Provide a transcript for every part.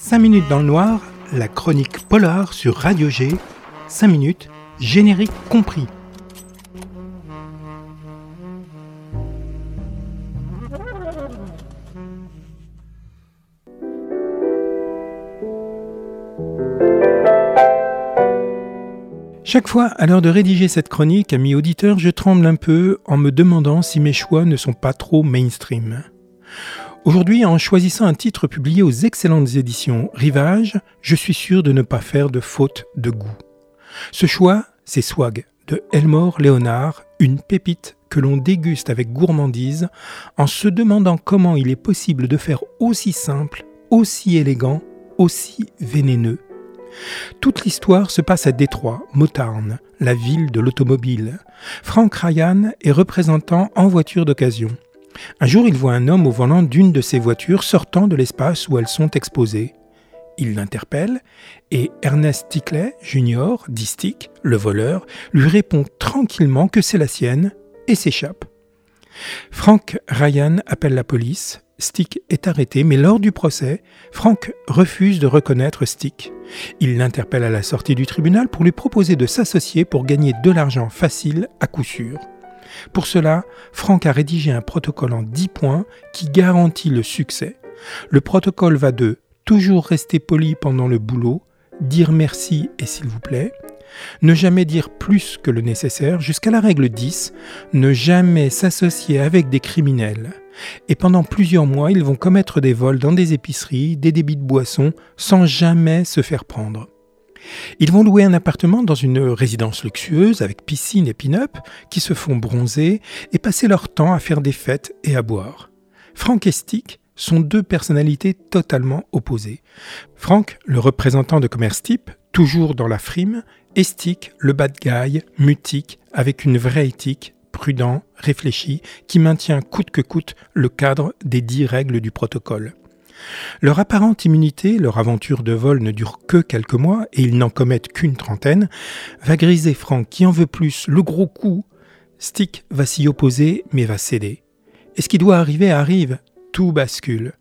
5 minutes dans le noir, la chronique polar sur Radio G. 5 minutes, générique compris. Chaque fois, à l'heure de rédiger cette chronique, amis auditeurs, je tremble un peu en me demandant si mes choix ne sont pas trop mainstream. Aujourd'hui, en choisissant un titre publié aux excellentes éditions Rivage, je suis sûr de ne pas faire de faute de goût. Ce choix, c'est Swag, de Elmore Leonard, une pépite que l'on déguste avec gourmandise en se demandant comment il est possible de faire aussi simple, aussi élégant, aussi vénéneux. Toute l'histoire se passe à Détroit, Motown, la ville de l'automobile. Frank Ryan est représentant en voiture d'occasion. Un jour, il voit un homme au volant d'une de ses voitures sortant de l'espace où elles sont exposées. Il l'interpelle et Ernest Stickley Jr., dit Stick, le voleur, lui répond tranquillement que c'est la sienne et s'échappe. Frank Ryan appelle la police. Stick est arrêté, mais lors du procès, Frank refuse de reconnaître Stick. Il l'interpelle à la sortie du tribunal pour lui proposer de s'associer pour gagner de l'argent facile à coup sûr. Pour cela, Frank a rédigé un protocole en 10 points qui garantit le succès. Le protocole va de « toujours rester poli pendant le boulot », « dire merci et s'il vous plaît », ne jamais dire plus que le nécessaire, jusqu'à la règle 10, ne jamais s'associer avec des criminels. Et pendant plusieurs mois, ils vont commettre des vols dans des épiceries, des débits de boissons, sans jamais se faire prendre. Ils vont louer un appartement dans une résidence luxueuse avec piscine et pin-up, qui se font bronzer et passer leur temps à faire des fêtes et à boire. Frank et Stick sont deux personnalités totalement opposées. Frank, le représentant de commerce type, toujours dans la frime, et Stick, le bad guy, mutique, avec une vraie éthique, prudent, réfléchi, qui maintient coûte que coûte le cadre des 10 règles du protocole. Leur apparente immunité, leur aventure de vol ne dure que quelques mois, et ils n'en commettent qu'une trentaine, va griser Frank qui en veut plus, le gros coup. Stick va s'y opposer, mais va céder. Et ce qui doit arriver arrive, tout bascule.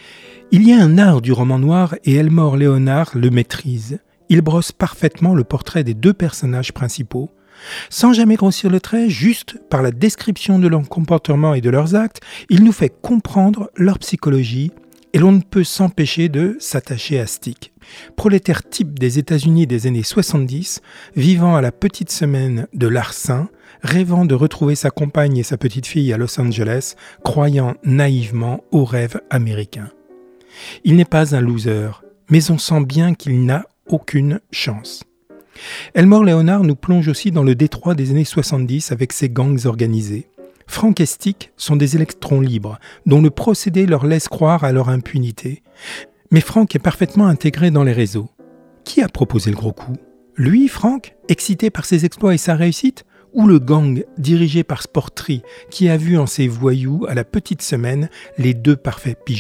Il y a un art du roman noir et Elmore Leonard le maîtrise. Il brosse parfaitement le portrait des deux personnages principaux, sans jamais grossir le trait, juste par la description de leur comportement et de leurs actes, il nous fait comprendre leur psychologie et l'on ne peut s'empêcher de s'attacher à Stick. Prolétaire type des États-Unis des années 70, vivant à la petite semaine de larcin, rêvant de retrouver sa compagne et sa petite fille à Los Angeles, croyant naïvement au rêve américain. Il n'est pas un loser, mais on sent bien qu'il n'a aucune chance. Elmore Leonard nous plonge aussi dans le Détroit des années 70 avec ses gangs organisés. Frank et Stick sont des électrons libres, dont le procédé leur laisse croire à leur impunité. Mais Frank est parfaitement intégré dans les réseaux. Qui a proposé le gros coup ? Lui, Frank, excité par ses exploits et sa réussite ? Ou le gang dirigé par Sportry, qui a vu en ses voyous, à la petite semaine, les deux parfaits pigeons ?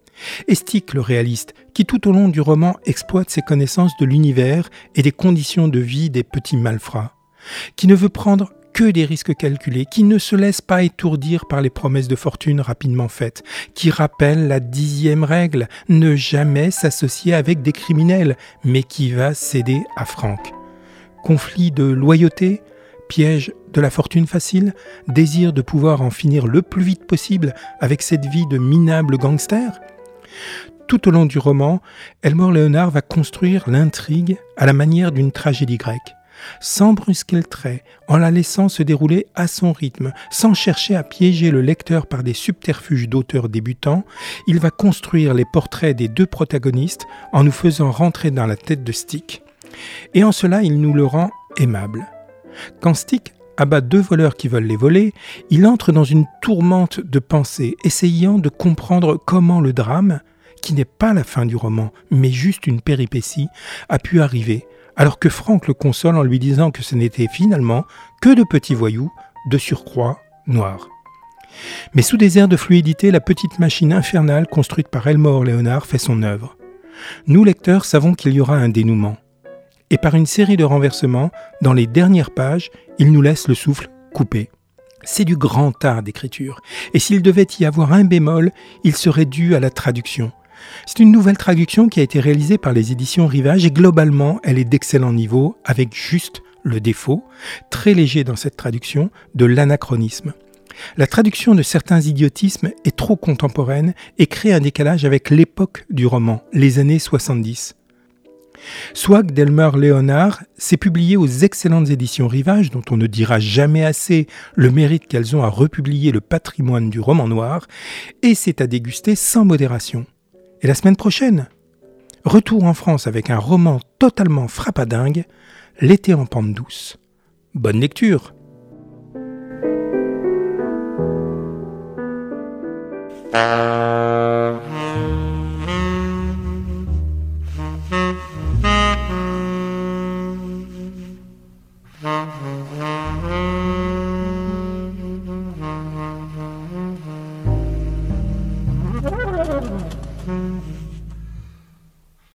Et Stick, le réaliste, qui tout au long du roman exploite ses connaissances de l'univers et des conditions de vie des petits malfrats, qui ne veut prendre que des risques calculés, qui ne se laisse pas étourdir par les promesses de fortune rapidement faites, qui rappelle la 10e règle, ne jamais s'associer avec des criminels, mais qui va céder à Frank. Conflit de loyauté, piège de la fortune facile, désir de pouvoir en finir le plus vite possible avec cette vie de minable gangster. Tout au long du roman, Elmore Leonard va construire l'intrigue à la manière d'une tragédie grecque, sans brusquer le trait, en la laissant se dérouler à son rythme, sans chercher à piéger le lecteur par des subterfuges d'auteur débutant. Il va construire les portraits des deux protagonistes en nous faisant rentrer dans la tête de Stick. Et en cela, il nous le rend aimable. Quand Stick abat 2 voleurs qui veulent les voler, il entre dans une tourmente de pensée, essayant de comprendre comment le drame, qui n'est pas la fin du roman, mais juste une péripétie, a pu arriver, alors que Frank le console en lui disant que ce n'était finalement que de petits voyous, de surcroît noirs. Mais sous des airs de fluidité, la petite machine infernale construite par Elmore Leonard fait son œuvre. Nous, lecteurs, savons qu'il y aura un dénouement. Et par une série de renversements, dans les dernières pages, il nous laisse le souffle coupé. C'est du grand art d'écriture, et s'il devait y avoir un bémol, il serait dû à la traduction. C'est une nouvelle traduction qui a été réalisée par les éditions Rivage et globalement, elle est d'excellent niveau avec juste le défaut, très léger dans cette traduction, de l'anachronisme. La traduction de certains idiotismes est trop contemporaine et crée un décalage avec l'époque du roman, les années 70. Swag d'Elmer Leonard s'est publié aux excellentes éditions Rivage, dont on ne dira jamais assez le mérite qu'elles ont à republier le patrimoine du roman noir, et c'est à déguster sans modération. Et la semaine prochaine, retour en France avec un roman totalement frappadingue, L'été en pente douce. Bonne lecture!